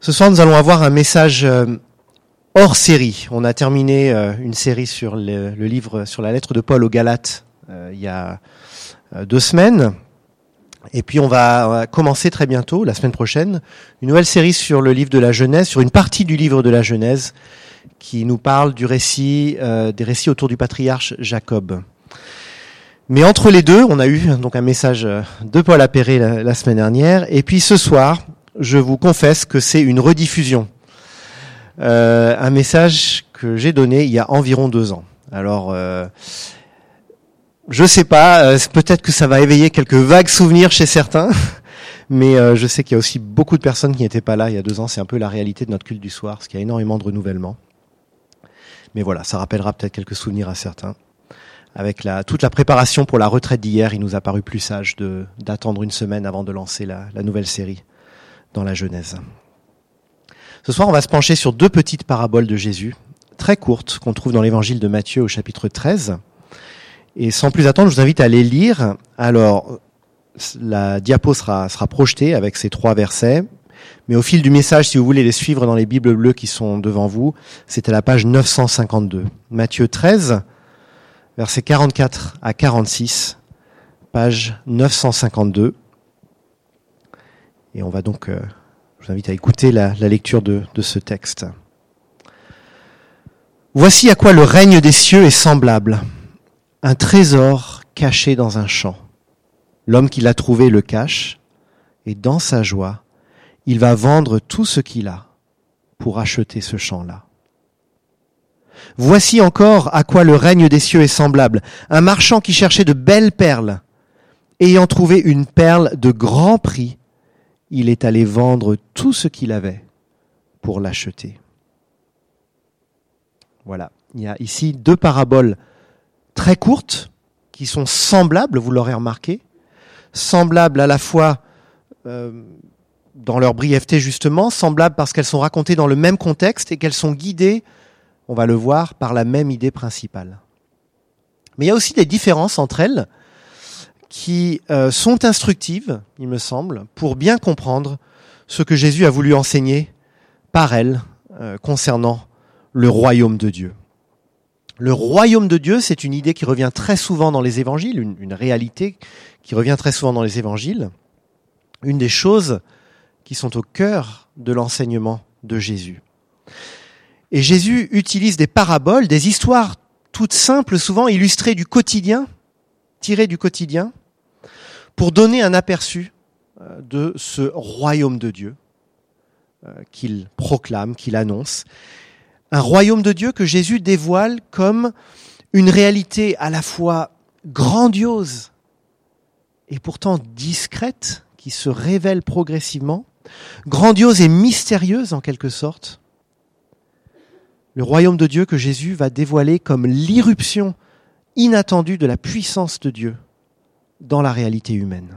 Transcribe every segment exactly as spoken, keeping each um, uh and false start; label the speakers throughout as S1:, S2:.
S1: Ce soir, nous allons avoir un message euh, hors série. On a terminé euh, une série sur le, le livre, sur la lettre de Paul aux Galates euh, il y a euh, deux semaines. Et puis on va, on va commencer très bientôt, la semaine prochaine, une nouvelle série sur le livre de la Genèse, sur une partie du livre de la Genèse qui nous parle du récit, euh, des récits autour du patriarche Jacob. Mais entre les deux, on a eu donc un message de Paul Apéré la, la semaine dernière. Et puis ce soir, je vous confesse que c'est une rediffusion. Euh, un message que j'ai donné il y a environ deux ans. Alors, euh, je sais pas, euh, peut-être que ça va éveiller quelques vagues souvenirs chez certains, mais euh, je sais qu'il y a aussi beaucoup de personnes qui n'étaient pas là il y a deux ans. C'est un peu la réalité de notre culte du soir, parce qu'il y a énormément de renouvellement. Mais voilà, ça rappellera peut-être quelques souvenirs à certains. Avec la, toute la préparation pour la retraite d'hier, il nous a paru plus sage de, d'attendre une semaine avant de lancer la, la nouvelle série dans la Genèse. Ce soir, on va se pencher sur deux petites paraboles de Jésus, très courtes, qu'on trouve dans l'évangile de Matthieu au chapitre treize. Et sans plus attendre, je vous invite à les lire. Alors, la diapo sera, sera projetée avec ces trois versets. Mais au fil du message, si vous voulez les suivre dans les Bibles bleues qui sont devant vous, c'est à la page neuf cent cinquante-deux. Matthieu treize, versets quarante-quatre à quarante-six, page neuf cent cinquante-deux. Et on va donc, euh, je vous invite à écouter la, la lecture de, de ce texte. Voici à quoi le règne des cieux est semblable. Un trésor caché dans un champ. L'homme qui l'a trouvé le cache, et dans sa joie, il va vendre tout ce qu'il a pour acheter ce champ-là. Voici encore à quoi le règne des cieux est semblable. Un marchand qui cherchait de belles perles, ayant trouvé une perle de grand prix, il est allé vendre tout ce qu'il avait pour l'acheter. Voilà, il y a ici deux paraboles très courtes qui sont semblables, vous l'aurez remarqué, semblables à la fois euh, dans leur brièveté justement, semblables parce qu'elles sont racontées dans le même contexte et qu'elles sont guidées, on va le voir, par la même idée principale. Mais il y a aussi des différences entre elles qui euh, sont instructives, il me semble, pour bien comprendre ce que Jésus a voulu enseigner par elles euh, concernant le royaume de Dieu. Le royaume de Dieu, c'est une idée qui revient très souvent dans les évangiles, une, une réalité qui revient très souvent dans les évangiles, une des choses qui sont au cœur de l'enseignement de Jésus. Et Jésus utilise des paraboles, des histoires toutes simples, souvent illustrées du quotidien, tirées du quotidien, pour donner un aperçu de ce royaume de Dieu qu'il proclame, qu'il annonce. Un royaume de Dieu que Jésus dévoile comme une réalité à la fois grandiose et pourtant discrète, qui se révèle progressivement, grandiose et mystérieuse en quelque sorte. Le royaume de Dieu que Jésus va dévoiler comme l'irruption inattendue de la puissance de Dieu dans la réalité humaine.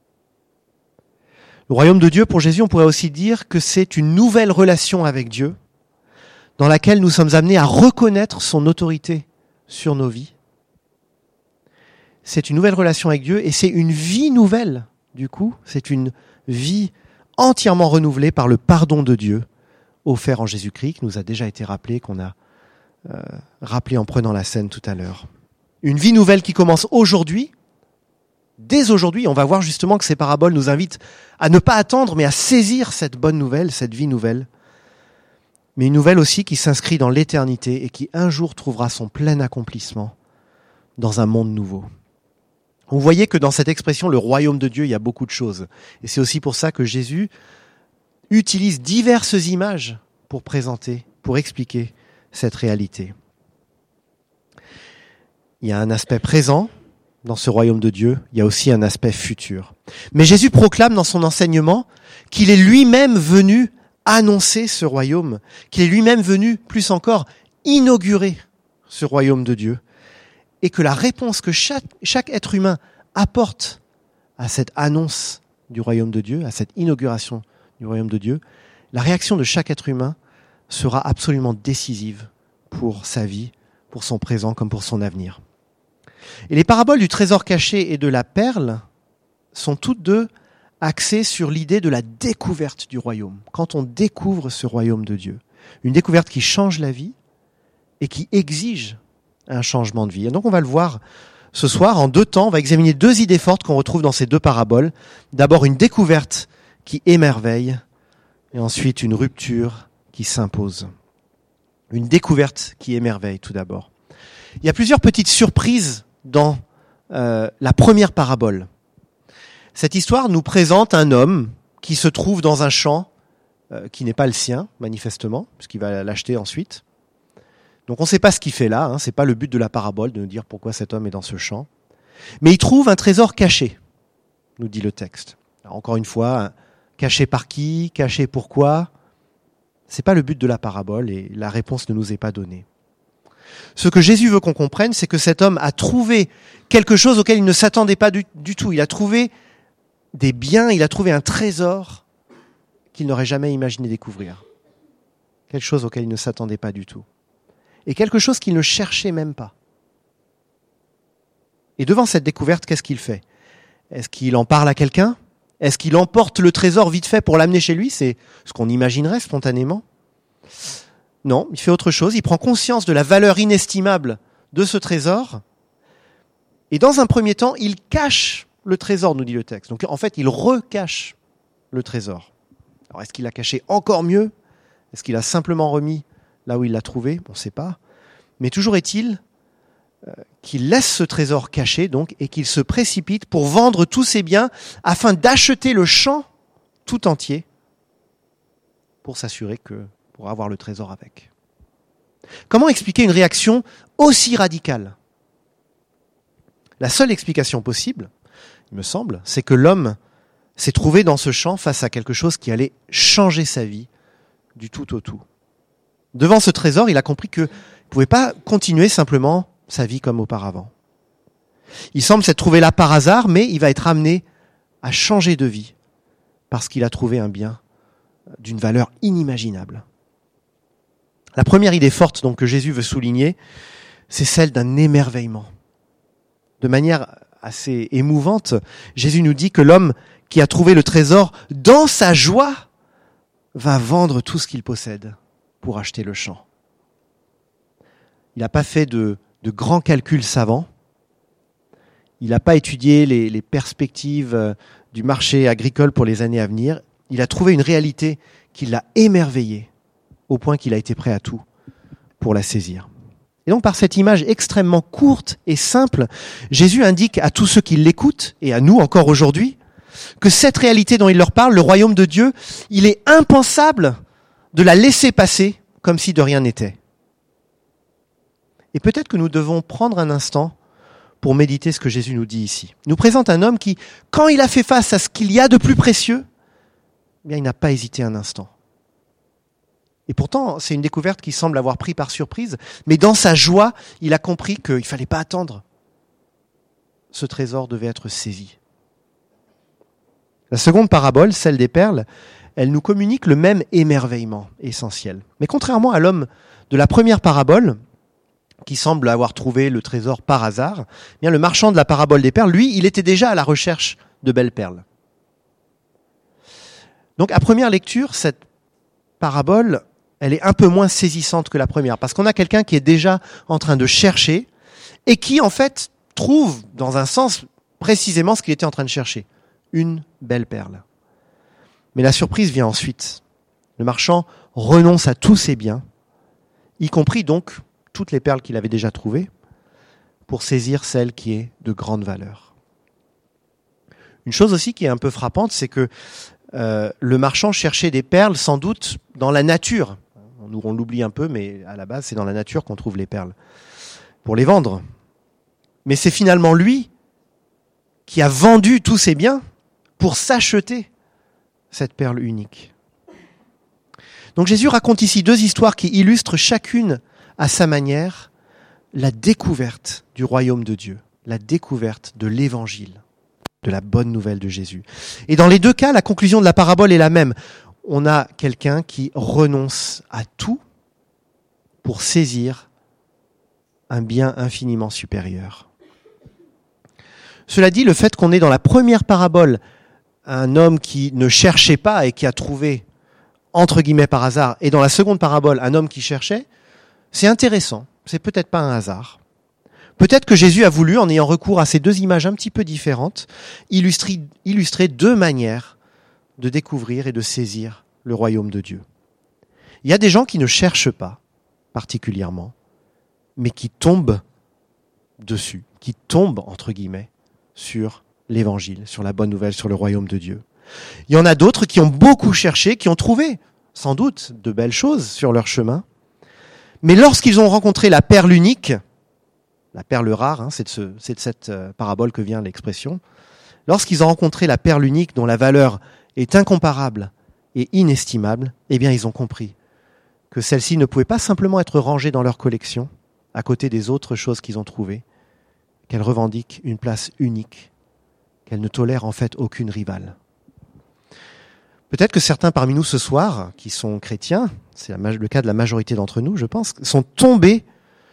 S1: Le royaume de Dieu, pour Jésus, on pourrait aussi dire que c'est une nouvelle relation avec Dieu, dans laquelle nous sommes amenés à reconnaître son autorité sur nos vies. C'est une nouvelle relation avec Dieu et c'est une vie nouvelle, du coup. C'est une vie entièrement renouvelée par le pardon de Dieu offert en Jésus-Christ, qui nous a déjà été rappelé, qu'on a euh, rappelé en prenant la scène tout à l'heure. Une vie nouvelle qui commence aujourd'hui. Dès aujourd'hui, on va voir justement que ces paraboles nous invitent à ne pas attendre, mais à saisir cette bonne nouvelle, cette vie nouvelle. Mais une nouvelle aussi qui s'inscrit dans l'éternité et qui un jour trouvera son plein accomplissement dans un monde nouveau. Vous voyez que dans cette expression, le royaume de Dieu, il y a beaucoup de choses. Et c'est aussi pour ça que Jésus utilise diverses images pour présenter, pour expliquer cette réalité. Il y a un aspect présent dans ce royaume de Dieu, il y a aussi un aspect futur. Mais Jésus proclame dans son enseignement qu'il est lui-même venu annoncer ce royaume, qu'il est lui-même venu, plus encore, inaugurer ce royaume de Dieu, et que la réponse que chaque, chaque être humain apporte à cette annonce du royaume de Dieu, à cette inauguration du royaume de Dieu, la réaction de chaque être humain sera absolument décisive pour sa vie, pour son présent comme pour son avenir. Et les paraboles du trésor caché et de la perle sont toutes deux axée sur l'idée de la découverte du royaume. Quand on découvre ce royaume de Dieu, une découverte qui change la vie et qui exige un changement de vie. Et donc on va le voir ce soir en deux temps. On va examiner deux idées fortes qu'on retrouve dans ces deux paraboles. D'abord une découverte qui émerveille et ensuite une rupture qui s'impose. Une découverte qui émerveille tout d'abord. Il y a plusieurs petites surprises dans euh, la première parabole. Cette histoire nous présente un homme qui se trouve dans un champ euh, qui n'est pas le sien, manifestement, puisqu'il va l'acheter ensuite. Donc on ne sait pas ce qu'il fait là, hein, c'est pas le but de la parabole de nous dire pourquoi cet homme est dans ce champ. Mais il trouve un trésor caché, nous dit le texte. Alors, encore une fois, caché par qui, caché pourquoi, c'est pas le but de la parabole et la réponse ne nous est pas donnée. Ce que Jésus veut qu'on comprenne, c'est que cet homme a trouvé quelque chose auquel il ne s'attendait pas du, du tout. Il a trouvé des biens, il a trouvé un trésor qu'il n'aurait jamais imaginé découvrir. Quelque chose auquel il ne s'attendait pas du tout. Et quelque chose qu'il ne cherchait même pas. Et devant cette découverte, qu'est-ce qu'il fait ? Est-ce qu'il en parle à quelqu'un ? Est-ce qu'il emporte le trésor vite fait pour l'amener chez lui ? C'est ce qu'on imaginerait spontanément. Non, il fait autre chose. Il prend conscience de la valeur inestimable de ce trésor. Et dans un premier temps, il cache le trésor, nous dit le texte. Donc en fait, il recache le trésor. Alors est-ce qu'il l'a caché encore mieux ? Est-ce qu'il a simplement remis là où il l'a trouvé ? On ne sait pas. Mais toujours est-il euh, qu'il laisse ce trésor caché donc, et qu'il se précipite pour vendre tous ses biens afin d'acheter le champ tout entier pour s'assurer que, pour avoir le trésor avec. Comment expliquer une réaction aussi radicale ? La seule explication possible, il me semble, c'est que l'homme s'est trouvé dans ce champ face à quelque chose qui allait changer sa vie du tout au tout. Devant ce trésor, il a compris qu'il ne pouvait pas continuer simplement sa vie comme auparavant. Il semble s'être trouvé là par hasard, mais il va être amené à changer de vie parce qu'il a trouvé un bien d'une valeur inimaginable. La première idée forte donc, que Jésus veut souligner, c'est celle d'un émerveillement. De manière assez émouvante, Jésus nous dit que l'homme qui a trouvé le trésor, dans sa joie, va vendre tout ce qu'il possède pour acheter le champ. Il n'a pas fait de, de grands calculs savants. Il n'a pas étudié les, les perspectives du marché agricole pour les années à venir. Il a trouvé une réalité qui l'a émerveillé au point qu'il a été prêt à tout pour la saisir. Et donc par cette image extrêmement courte et simple, Jésus indique à tous ceux qui l'écoutent, et à nous encore aujourd'hui, que cette réalité dont il leur parle, le royaume de Dieu, il est impensable de la laisser passer comme si de rien n'était. Et peut-être que nous devons prendre un instant pour méditer ce que Jésus nous dit ici. Il nous présente un homme qui, quand il a fait face à ce qu'il y a de plus précieux, eh bien, il n'a pas hésité un instant. Et pourtant, c'est une découverte qui semble avoir pris par surprise, mais dans sa joie, il a compris qu'il ne fallait pas attendre. Ce trésor devait être saisi. La seconde parabole, celle des perles, elle nous communique le même émerveillement essentiel. Mais contrairement à l'homme de la première parabole, qui semble avoir trouvé le trésor par hasard, eh bien le marchand de la parabole des perles, lui, il était déjà à la recherche de belles perles. Donc à première lecture, cette parabole, elle est un peu moins saisissante que la première, parce qu'on a quelqu'un qui est déjà en train de chercher et qui, en fait, trouve, dans un sens, précisément ce qu'il était en train de chercher. Une belle perle. Mais la surprise vient ensuite. Le marchand renonce à tous ses biens, y compris donc toutes les perles qu'il avait déjà trouvées, pour saisir celle qui est de grande valeur. Une chose aussi qui est un peu frappante, c'est que euh, le marchand cherchait des perles sans doute dans la nature. On, on l'oublie un peu, mais à la base, c'est dans la nature qu'on trouve les perles, pour les vendre. Mais c'est finalement lui qui a vendu tous ses biens pour s'acheter cette perle unique. Donc Jésus raconte ici deux histoires qui illustrent chacune à sa manière la découverte du royaume de Dieu, la découverte de l'évangile, de la bonne nouvelle de Jésus. Et dans les deux cas, la conclusion de la parabole est la même. On a quelqu'un qui renonce à tout pour saisir un bien infiniment supérieur. Cela dit, le fait qu'on ait dans la première parabole un homme qui ne cherchait pas et qui a trouvé, entre guillemets par hasard, et dans la seconde parabole, un homme qui cherchait, c'est intéressant, c'est peut-être pas un hasard. Peut-être que Jésus a voulu, en ayant recours à ces deux images un petit peu différentes, illustrer, illustrer deux manières de découvrir et de saisir le royaume de Dieu. Il y a des gens qui ne cherchent pas particulièrement, mais qui tombent dessus, qui tombent, entre guillemets, sur l'évangile, sur la bonne nouvelle, sur le royaume de Dieu. Il y en a d'autres qui ont beaucoup cherché, qui ont trouvé, sans doute, de belles choses sur leur chemin, mais lorsqu'ils ont rencontré la perle unique, la perle rare, hein, c'est, de ce, c'est de cette euh, parabole que vient l'expression, lorsqu'ils ont rencontré la perle unique dont la valeur est incomparable et inestimable, eh bien ils ont compris que celle-ci ne pouvait pas simplement être rangée dans leur collection, à côté des autres choses qu'ils ont trouvées, qu'elle revendique une place unique, qu'elle ne tolère en fait aucune rivale. Peut-être que certains parmi nous ce soir, qui sont chrétiens, c'est la, le cas de la majorité d'entre nous, je pense, sont tombés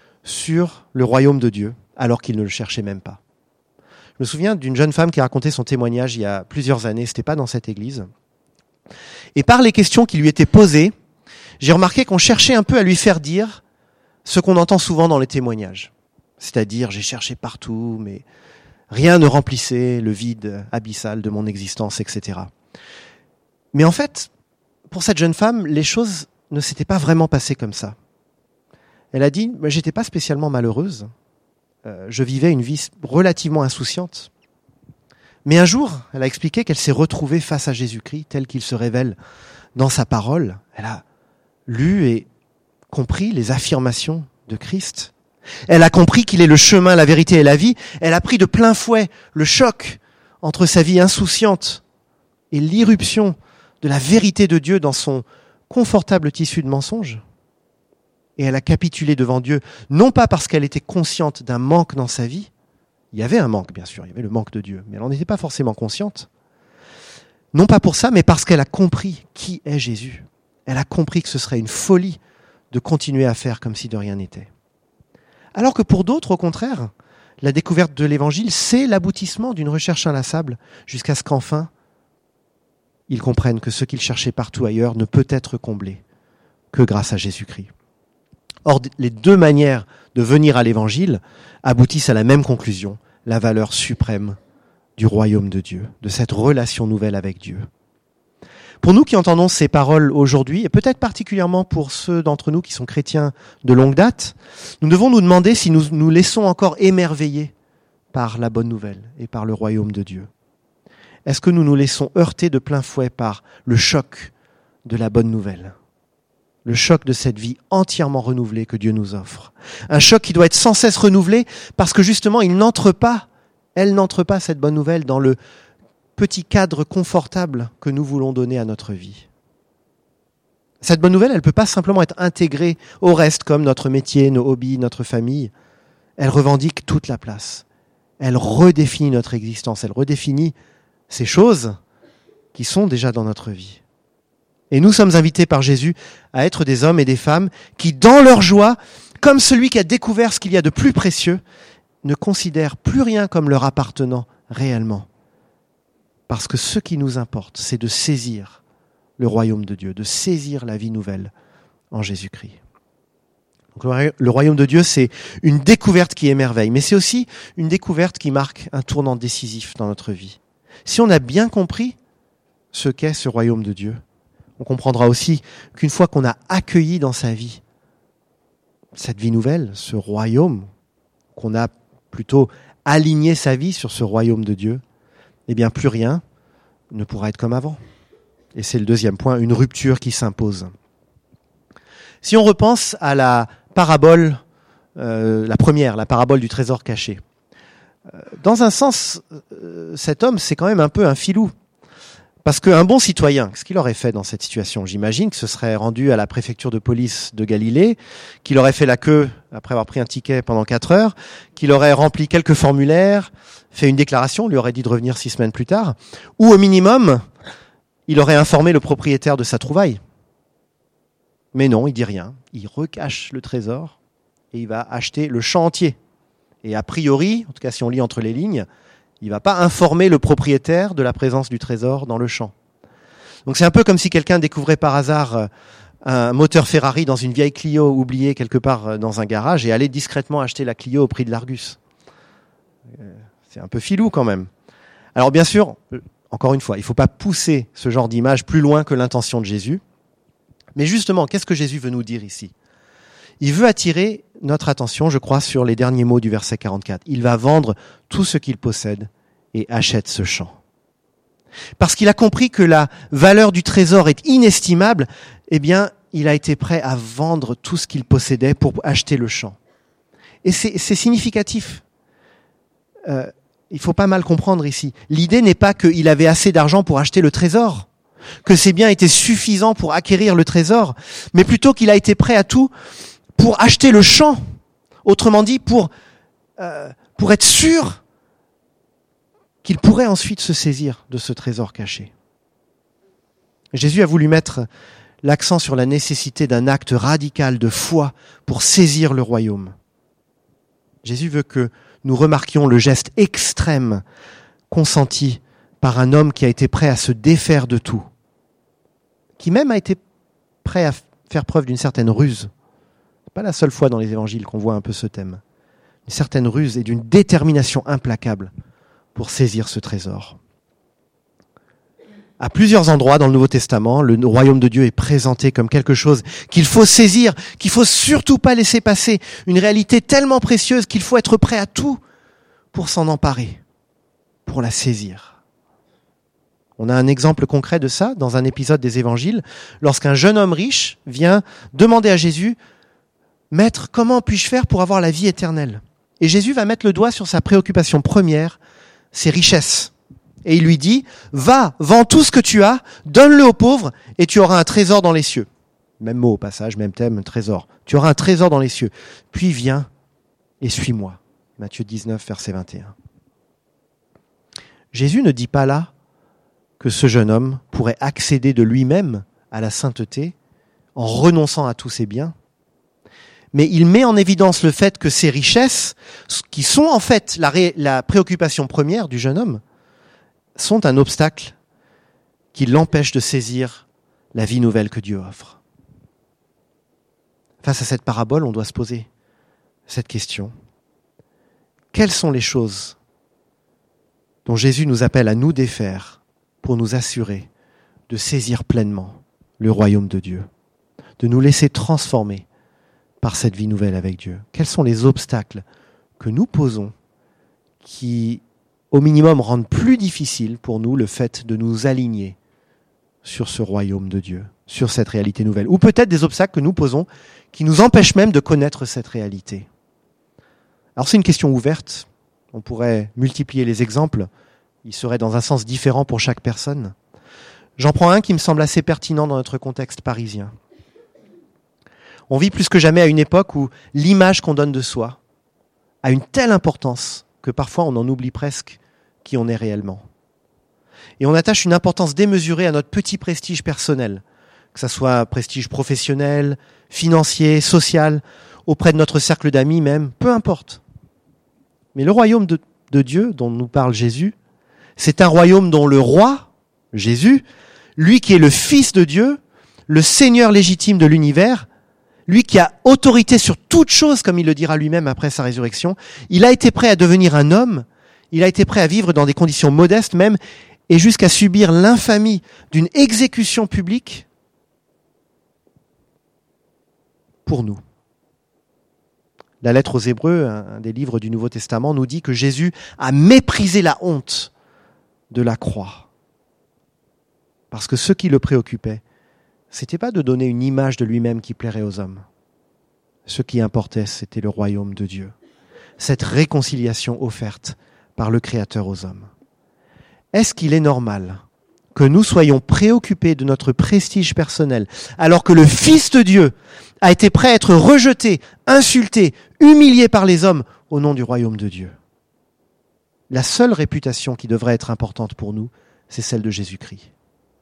S1: sur le royaume de Dieu, alors qu'ils ne le cherchaient même pas. Je me souviens d'une jeune femme qui a raconté son témoignage il y a plusieurs années, c'était pas dans cette église. Et par les questions qui lui étaient posées, j'ai remarqué qu'on cherchait un peu à lui faire dire ce qu'on entend souvent dans les témoignages. C'est-à-dire, j'ai cherché partout, mais rien ne remplissait le vide abyssal de mon existence, et cetera. Mais en fait, pour cette jeune femme, les choses ne s'étaient pas vraiment passées comme ça. Elle a dit, j'étais pas spécialement malheureuse, euh, je vivais une vie relativement insouciante. Mais un jour, elle a expliqué qu'elle s'est retrouvée face à Jésus-Christ, tel qu'il se révèle dans sa parole. Elle a lu et compris les affirmations de Christ. Elle a compris qu'il est le chemin, la vérité et la vie. Elle a pris de plein fouet le choc entre sa vie insouciante et l'irruption de la vérité de Dieu dans son confortable tissu de mensonges. Et elle a capitulé devant Dieu, non pas parce qu'elle était consciente d'un manque dans sa vie. Il y avait un manque, bien sûr, il y avait le manque de Dieu, mais elle n'en était pas forcément consciente. Non pas pour ça, mais parce qu'elle a compris qui est Jésus. Elle a compris que ce serait une folie de continuer à faire comme si de rien n'était. Alors que pour d'autres, au contraire, la découverte de l'Évangile, c'est l'aboutissement d'une recherche inlassable, jusqu'à ce qu'enfin, ils comprennent que ce qu'ils cherchaient partout ailleurs ne peut être comblé que grâce à Jésus-Christ. Or, les deux manières de venir à l'Évangile aboutissent à la même conclusion, la valeur suprême du royaume de Dieu, de cette relation nouvelle avec Dieu. Pour nous qui entendons ces paroles aujourd'hui, et peut-être particulièrement pour ceux d'entre nous qui sont chrétiens de longue date, nous devons nous demander si nous nous laissons encore émerveiller par la bonne nouvelle et par le royaume de Dieu. Est-ce que nous nous laissons heurter de plein fouet par le choc de la bonne nouvelle ? Le choc de cette vie entièrement renouvelée que Dieu nous offre. Un choc qui doit être sans cesse renouvelé parce que justement, il n'entre pas, elle n'entre pas, cette bonne nouvelle, dans le petit cadre confortable que nous voulons donner à notre vie. Cette bonne nouvelle, elle ne peut pas simplement être intégrée au reste, comme notre métier, nos hobbies, notre famille. Elle revendique toute la place. Elle redéfinit notre existence. Elle redéfinit ces choses qui sont déjà dans notre vie. Et nous sommes invités par Jésus à être des hommes et des femmes qui, dans leur joie, comme celui qui a découvert ce qu'il y a de plus précieux, ne considèrent plus rien comme leur appartenant réellement. Parce que ce qui nous importe, c'est de saisir le royaume de Dieu, de saisir la vie nouvelle en Jésus-Christ. Donc, le royaume de Dieu, c'est une découverte qui émerveille, mais c'est aussi une découverte qui marque un tournant décisif dans notre vie. Si on a bien compris ce qu'est ce royaume de Dieu, on comprendra aussi qu'une fois qu'on a accueilli dans sa vie cette vie nouvelle, ce royaume, qu'on a plutôt aligné sa vie sur ce royaume de Dieu, eh bien plus rien ne pourra être comme avant. Et c'est le deuxième point, une rupture qui s'impose. Si on repense à la parabole, euh, la première, la parabole du trésor caché, euh, dans un sens, euh, cet homme, c'est quand même un peu un filou. Parce qu'un bon citoyen, qu'est-ce qu'il aurait fait dans cette situation ? J'imagine que ce serait rendu à la préfecture de police de Galilée, qu'il aurait fait la queue après avoir pris un ticket pendant quatre heures, qu'il aurait rempli quelques formulaires, fait une déclaration, lui aurait dit de revenir six semaines plus tard, ou au minimum, il aurait informé le propriétaire de sa trouvaille. Mais non, il dit rien. Il recache le trésor et il va acheter le champ entier. Et a priori, en tout cas si on lit entre les lignes, Il ne va pas informer le propriétaire de la présence du trésor dans le champ. Donc c'est un peu comme si quelqu'un découvrait par hasard un moteur Ferrari dans une vieille Clio oubliée quelque part dans un garage et allait discrètement acheter la Clio au prix de l'Argus. C'est un peu filou quand même. Alors bien sûr, encore une fois, il ne faut pas pousser ce genre d'image plus loin que l'intention de Jésus. Mais justement, qu'est-ce que Jésus veut nous dire ici ? Il veut attirer notre attention, je crois, sur les derniers mots du verset quarante-quatre. Il va vendre tout ce qu'il possède et achète ce champ. Parce qu'il a compris que la valeur du trésor est inestimable, eh bien, il a été prêt à vendre tout ce qu'il possédait pour acheter le champ. Et c'est, c'est significatif. Euh, il faut pas mal comprendre ici. L'idée n'est pas qu'il avait assez d'argent pour acheter le trésor, que ses biens étaient suffisants pour acquérir le trésor, mais plutôt qu'il a été prêt à tout pour acheter le champ. Autrement dit, pour, euh, pour être sûr qu'il pourrait ensuite se saisir de ce trésor caché. Jésus a voulu mettre l'accent sur la nécessité d'un acte radical de foi pour saisir le royaume. Jésus veut que nous remarquions le geste extrême consenti par un homme qui a été prêt à se défaire de tout, qui même a été prêt à faire preuve d'une certaine ruse. C'est pas la seule fois dans les évangiles qu'on voit un peu ce thème. Une certaine ruse et d'une détermination implacable pour saisir ce trésor. À plusieurs endroits dans le Nouveau Testament, le royaume de Dieu est présenté comme quelque chose qu'il faut saisir, qu'il faut surtout pas laisser passer, une réalité tellement précieuse qu'il faut être prêt à tout pour s'en emparer, pour la saisir. On a un exemple concret de ça dans un épisode des évangiles, lorsqu'un jeune homme riche vient demander à Jésus « Maître, comment puis-je faire pour avoir la vie éternelle ?» Et Jésus va mettre le doigt sur sa préoccupation première, ses richesses. Et il lui dit, va, vends tout ce que tu as, donne-le aux pauvres, et tu auras un trésor dans les cieux. Même mot au passage, même thème, trésor. Tu auras un trésor dans les cieux. Puis viens et suis-moi. Matthieu dix-neuf, verset vingt et un. Jésus ne dit pas là que ce jeune homme pourrait accéder de lui-même à la sainteté en renonçant à tous ses biens. Mais il met en évidence le fait que ces richesses, qui sont en fait la, ré- la préoccupation première du jeune homme, sont un obstacle qui l'empêche de saisir la vie nouvelle que Dieu offre. Face à cette parabole, on doit se poser cette question. Quelles sont les choses dont Jésus nous appelle à nous défaire pour nous assurer de saisir pleinement le royaume de Dieu, de nous laisser transformer par cette vie nouvelle avec Dieu? Quels sont les obstacles que nous posons qui au minimum rendent plus difficile pour nous le fait de nous aligner sur ce royaume de Dieu, sur cette réalité nouvelle. Ou peut-être des obstacles que nous posons qui nous empêchent même de connaître cette réalité. Alors c'est une question ouverte, on pourrait multiplier les exemples, ils seraient dans un sens différent pour chaque personne. J'en prends un qui me semble assez pertinent dans notre contexte parisien. On vit plus que jamais à une époque où l'image qu'on donne de soi a une telle importance que parfois on en oublie presque qui on est réellement. Et on attache une importance démesurée à notre petit prestige personnel, que ce soit prestige professionnel, financier, social, auprès de notre cercle d'amis même, peu importe. Mais le royaume de, de Dieu dont nous parle Jésus, c'est un royaume dont le roi, Jésus, lui qui est le Fils de Dieu, le Seigneur légitime de l'univers, lui qui a autorité sur toute chose, comme il le dira lui-même après sa résurrection, il a été prêt à devenir un homme, il a été prêt à vivre dans des conditions modestes même, et jusqu'à subir l'infamie d'une exécution publique pour nous. La lettre aux Hébreux, un des livres du Nouveau Testament, nous dit que Jésus a méprisé la honte de la croix. Parce que ce qui le préoccupait, c'était pas de donner une image de lui-même qui plairait aux hommes. Ce qui importait, c'était le royaume de Dieu. Cette réconciliation offerte par le Créateur aux hommes. Est-ce qu'il est normal que nous soyons préoccupés de notre prestige personnel alors que le Fils de Dieu a été prêt à être rejeté, insulté, humilié par les hommes au nom du royaume de Dieu? La seule réputation qui devrait être importante pour nous, c'est celle de Jésus-Christ.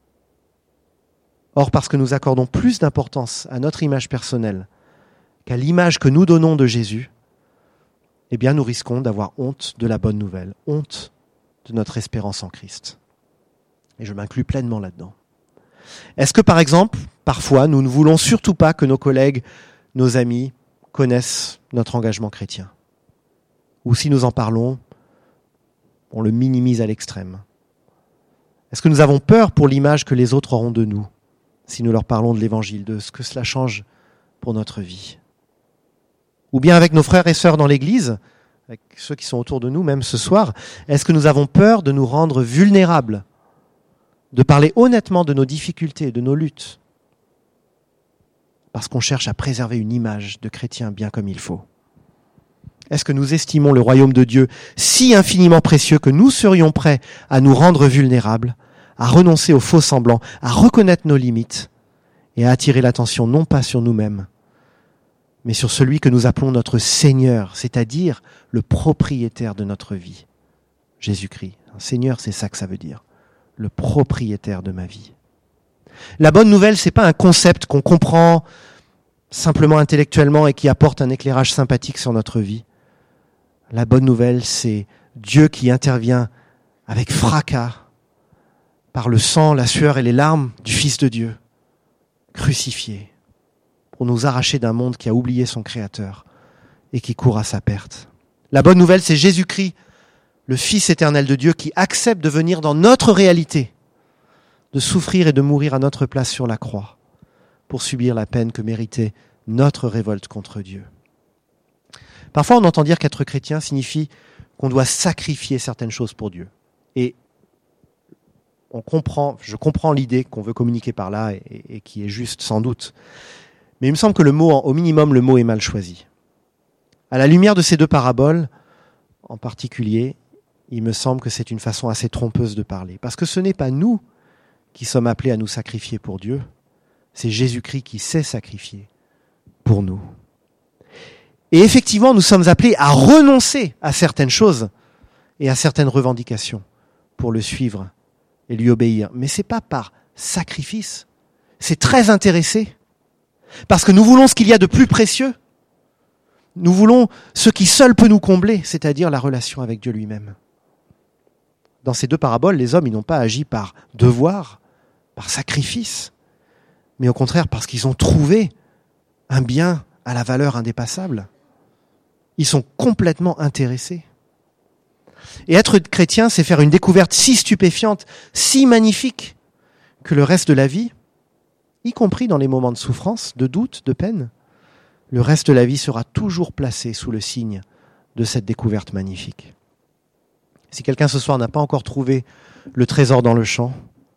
S1: Or, parce que nous accordons plus d'importance à notre image personnelle qu'à l'image que nous donnons de Jésus, eh bien, nous risquons d'avoir honte de la bonne nouvelle, honte de notre espérance en Christ. Et je m'inclus pleinement là-dedans. Est-ce que, par exemple, parfois, nous ne voulons surtout pas que nos collègues, nos amis, connaissent notre engagement chrétien? Ou si nous en parlons, on le minimise à l'extrême? Est-ce que nous avons peur pour l'image que les autres auront de nous, si nous leur parlons de l'Évangile, de ce que cela change pour notre vie? Ou bien avec nos frères et sœurs dans l'Église, avec ceux qui sont autour de nous, même ce soir, est-ce que nous avons peur de nous rendre vulnérables, de parler honnêtement de nos difficultés, de nos luttes, parce qu'on cherche à préserver une image de chrétien bien comme il faut? Est-ce que nous estimons le royaume de Dieu si infiniment précieux que nous serions prêts à nous rendre vulnérables, à renoncer aux faux semblants, à reconnaître nos limites et à attirer l'attention non pas sur nous-mêmes, mais sur celui que nous appelons notre Seigneur, c'est-à-dire le propriétaire de notre vie, Jésus-Christ. Un Seigneur, c'est ça que ça veut dire, le propriétaire de ma vie. La bonne nouvelle, c'est pas un concept qu'on comprend simplement intellectuellement et qui apporte un éclairage sympathique sur notre vie. La bonne nouvelle, c'est Dieu qui intervient avec fracas par le sang, la sueur et les larmes du Fils de Dieu, crucifié, pour nous arracher d'un monde qui a oublié son Créateur et qui court à sa perte. La bonne nouvelle, c'est Jésus-Christ, le Fils éternel de Dieu, qui accepte de venir dans notre réalité, de souffrir et de mourir à notre place sur la croix, pour subir la peine que méritait notre révolte contre Dieu. Parfois, on entend dire qu'être chrétien signifie qu'on doit sacrifier certaines choses pour Dieu. Et on comprend, je comprends l'idée qu'on veut communiquer par là et, et qui est juste sans doute. Mais il me semble que le mot, au minimum, le mot est mal choisi. À la lumière de ces deux paraboles, en particulier, il me semble que c'est une façon assez trompeuse de parler. Parce que ce n'est pas nous qui sommes appelés à nous sacrifier pour Dieu, c'est Jésus-Christ qui s'est sacrifié pour nous. Et effectivement, nous sommes appelés à renoncer à certaines choses et à certaines revendications pour le suivre et lui obéir. Mais ce n'est pas par sacrifice, c'est très intéressé. Parce que nous voulons ce qu'il y a de plus précieux. Nous voulons ce qui seul peut nous combler, c'est-à-dire la relation avec Dieu lui-même. Dans ces deux paraboles, les hommes ils n'ont pas agi par devoir, par sacrifice, mais au contraire parce qu'ils ont trouvé un bien à la valeur indépassable. Ils sont complètement intéressés. Et être chrétien, c'est faire une découverte si stupéfiante, si magnifique, que le reste de la vie, y compris dans les moments de souffrance, de doute, de peine, le reste de la vie sera toujours placé sous le signe de cette découverte magnifique. Si quelqu'un ce soir n'a pas encore trouvé le trésor dans le champ,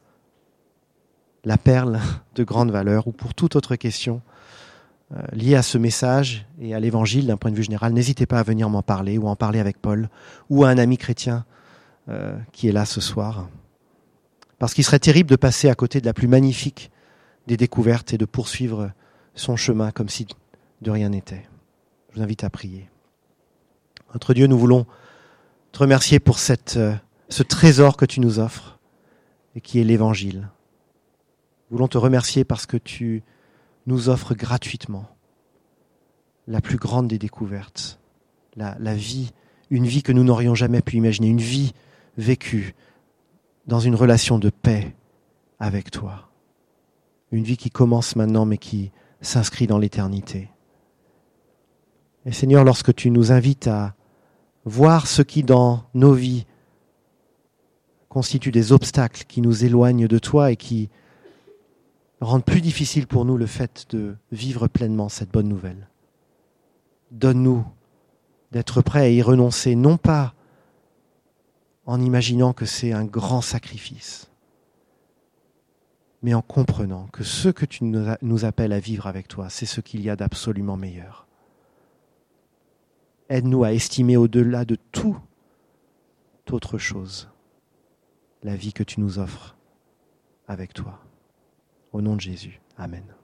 S1: la perle de grande valeur, ou pour toute autre question euh, liée à ce message et à l'évangile d'un point de vue général, n'hésitez pas à venir m'en parler ou en parler avec Paul ou à un ami chrétien euh, qui est là ce soir. Parce qu'il serait terrible de passer à côté de la plus magnifique des découvertes et de poursuivre son chemin comme si de rien n'était. Je vous invite à prier. Notre Dieu, nous voulons te remercier pour cette, euh, ce trésor que tu nous offres et qui est l'Évangile. Nous voulons te remercier parce que tu nous offres gratuitement la plus grande des découvertes, la, la vie, une vie que nous n'aurions jamais pu imaginer, une vie vécue dans une relation de paix avec toi. Une vie qui commence maintenant mais qui s'inscrit dans l'éternité. Et Seigneur, lorsque tu nous invites à voir ce qui dans nos vies constitue des obstacles qui nous éloignent de toi et qui rendent plus difficile pour nous le fait de vivre pleinement cette bonne nouvelle. Donne-nous d'être prêts à y renoncer, non pas en imaginant que c'est un grand sacrifice, mais en comprenant que ce que tu nous appelles à vivre avec toi, c'est ce qu'il y a d'absolument meilleur. Aide-nous à estimer au-delà de toute autre chose la vie que tu nous offres avec toi. Au nom de Jésus. Amen.